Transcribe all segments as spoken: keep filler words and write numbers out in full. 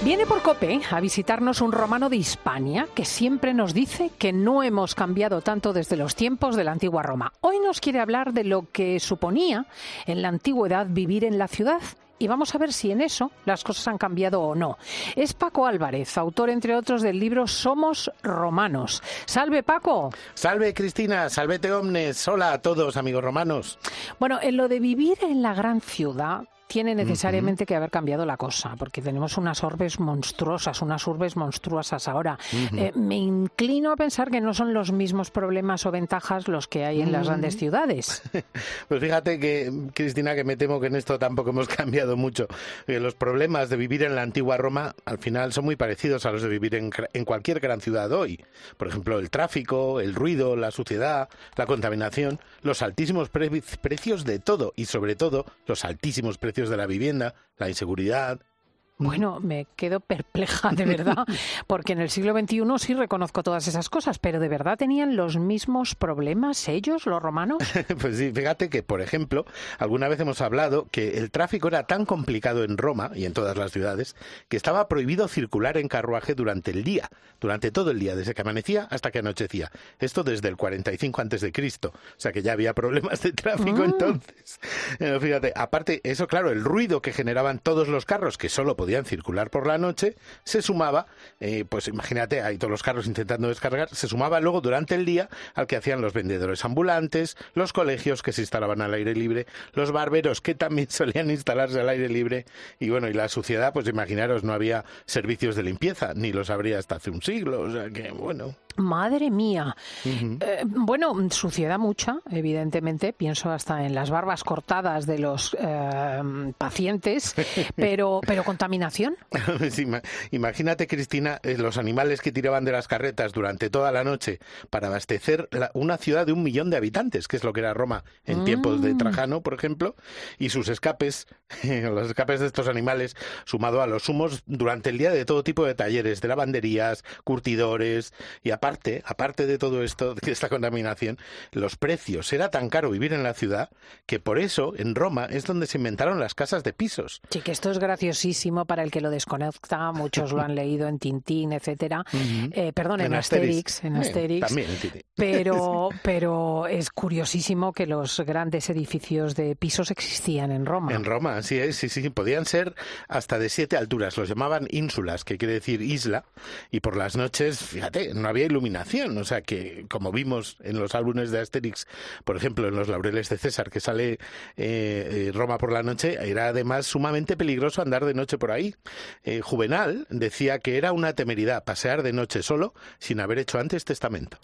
Viene por COPE a visitarnos un romano de Hispania que siempre nos dice que no hemos cambiado tanto desde los tiempos de la antigua Roma. Hoy nos quiere hablar de lo que suponía en la antigüedad vivir en la ciudad. Y vamos a ver si en eso las cosas han cambiado o no. Es Paco Álvarez, autor, entre otros, del libro Somos Romanos. ¡Salve, Paco! ¡Salve, Cristina! ¡Salvete omnes! Hola a todos, amigos romanos. Bueno, en lo de vivir en la gran ciudad tiene necesariamente uh-huh. que haber cambiado la cosa, porque tenemos unas urbes monstruosas, unas urbes monstruosas ahora. Uh-huh. Eh, me inclino a pensar que no son los mismos problemas o ventajas los que hay en uh-huh. las grandes ciudades. Pues fíjate que, Cristina, que me temo que en esto tampoco hemos cambiado mucho. Eh, los problemas de vivir en la antigua Roma, al final, son muy parecidos a los de vivir en, en cualquier gran ciudad hoy. Por ejemplo, el tráfico, el ruido, la suciedad, la contaminación, los altísimos pre- precios de todo y, sobre todo, los altísimos precios de la vivienda, la inseguridad. Bueno, me quedo perpleja, de verdad, porque en el siglo veintiuno sí reconozco todas esas cosas, pero ¿de verdad tenían los mismos problemas ellos, los romanos? Pues sí, fíjate que, por ejemplo, alguna vez hemos hablado que el tráfico era tan complicado en Roma y en todas las ciudades que estaba prohibido circular en carruaje durante el día, durante todo el día, desde que amanecía hasta que anochecía. Esto desde el cuarenta y cinco antes de Cristo, o sea que ya había problemas de tráfico mm. entonces. Eh, fíjate, aparte, eso claro, el ruido que generaban todos los carros, que solo podían circular por la noche, se sumaba, eh, pues imagínate, hay todos los carros intentando descargar, se sumaba luego durante el día al que hacían los vendedores ambulantes, los colegios que se instalaban al aire libre, los barberos que también solían instalarse al aire libre, y bueno, y la suciedad, pues imaginaros, no había servicios de limpieza, ni los habría hasta hace un siglo, o sea que bueno... Madre mía. Uh-huh. Eh, bueno, suciedad mucha, evidentemente. Pienso hasta en las barbas cortadas de los eh, pacientes, pero, pero contaminación. Sí, imagínate, Cristina, eh, los animales que tiraban de las carretas durante toda la noche para abastecer la, una ciudad de un millón de habitantes, que es lo que era Roma en mm. tiempos de Trajano, por ejemplo, y sus escapes, los escapes de estos animales, sumado a los humos durante el día de todo tipo de talleres, de lavanderías, curtidores, y aparte Aparte, aparte de todo esto, de esta contaminación, los precios. Era tan caro vivir en la ciudad que por eso en Roma es donde se inventaron las casas de pisos. Sí, que esto es graciosísimo para el que lo desconozca. Muchos lo han leído en Tintín, etcétera. Uh-huh. Eh, perdón, en, en Asterix, Asterix, en Asterix. Eh, también en Tintín. Pero, pero es curiosísimo que los grandes edificios de pisos existían en Roma. En Roma, sí, es, sí, sí. Podían ser hasta de siete alturas. Los llamaban ínsulas, que quiere decir isla. Y por las noches, fíjate, no había iluminación, o sea que, como vimos en los álbumes de Asterix, por ejemplo, en los Laureles de César, que sale eh, eh, Roma por la noche, era además sumamente peligroso andar de noche por ahí. Eh, Juvenal decía que era una temeridad pasear de noche solo sin haber hecho antes testamento.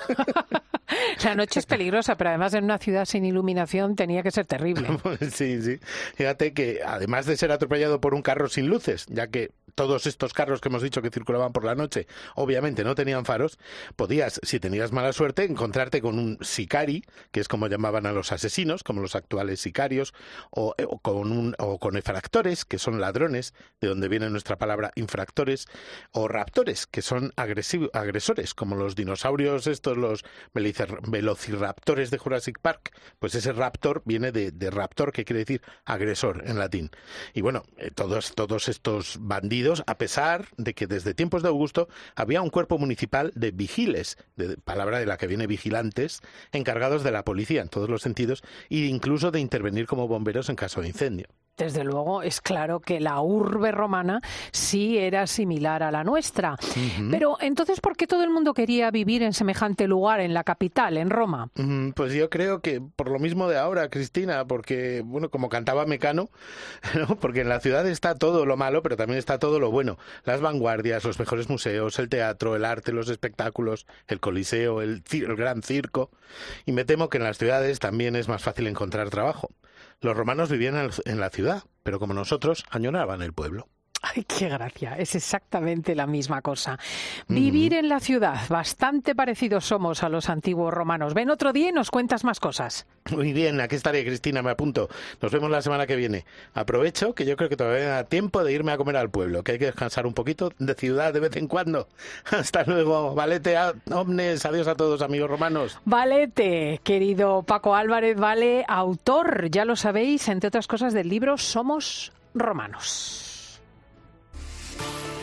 La noche es peligrosa, pero además en una ciudad sin iluminación tenía que ser terrible. Sí, sí. Fíjate que además de ser atropellado por un carro sin luces, ya que todos estos carros que hemos dicho que circulaban por la noche, obviamente no tenían faros, podías, si tenías mala suerte, encontrarte con un sicari, que es como llamaban a los asesinos, como los actuales sicarios, o, o, con, un, o con efractores, que son ladrones, de donde viene nuestra palabra infractores, o raptores, que son agresiv- agresores, como los dinosaurios estos, los velociraptores de Jurassic Park. Pues ese raptor viene de, de raptor, que quiere decir agresor en latín. Y bueno, eh, todos, todos estos bandidos, a pesar de que desde tiempos de Augusto había un cuerpo municipal de vigiles, de palabra de la que viene vigilantes, encargados de la policía en todos los sentidos e incluso de intervenir como bomberos en caso de incendio. Desde luego, es claro que la urbe romana sí era similar a la nuestra. Uh-huh. Pero entonces, ¿por qué todo el mundo quería vivir en semejante lugar, en la capital, en Roma? Uh, pues yo creo que por lo mismo de ahora, Cristina, porque, bueno, como cantaba Mecano, ¿no? Porque en la ciudad está todo lo malo, pero también está todo lo bueno. Las vanguardias, los mejores museos, el teatro, el arte, los espectáculos, el coliseo, el, el gran circo. Y me temo que en las ciudades también es más fácil encontrar trabajo. Los romanos vivían en la ciudad, pero como nosotros, añoraban el pueblo. Ay, qué gracia, es exactamente la misma cosa. Vivir mm. en la ciudad, bastante parecidos somos a los antiguos romanos. Ven otro día y nos cuentas más cosas. Muy bien, aquí estaré, Cristina, me apunto. Nos vemos la semana que viene. Aprovecho que yo creo que todavía me da tiempo de irme a comer al pueblo, que hay que descansar un poquito de ciudad de vez en cuando. Hasta luego, valete, omnes, adiós a todos, amigos romanos. Valete, querido Paco Álvarez, vale, autor, ya lo sabéis, entre otras cosas, del libro Somos Romanos.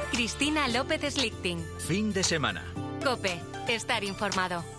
Cristina López Slichting. Fin de semana. COPE. Estar informado.